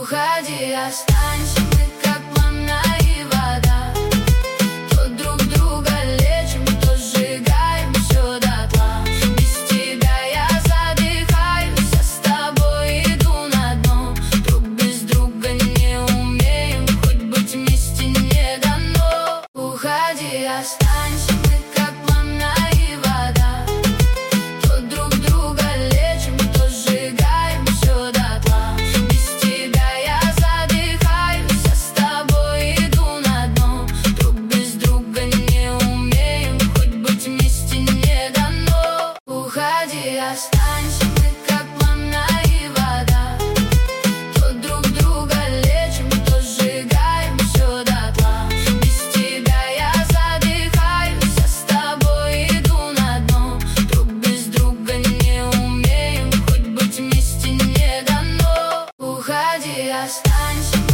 Уходи, останься, мы как манна и вода. То друг друга лечим, то сжигаем все дотла. Без тебя я задыхаюсь, а с тобой иду на дно. Друг без друга не умеем, хоть быть вместе не дано. Уходи, останься, мы как манна и вода. То друг друга лечим, то сжигаем все дотла. Без тебя я задыхаюсь, а с тобой иду на дно. Друг без друга не умеем, хоть быть вместе не дано. Уходи, останься, мы как манна и вода. То друг друга лечим, то сжигаем все дотла. Без тебя я задыхаюсь, а с тобой иду на дно. Друг без друга не умеем, хоть быть вместе не дано. Уходи, останься.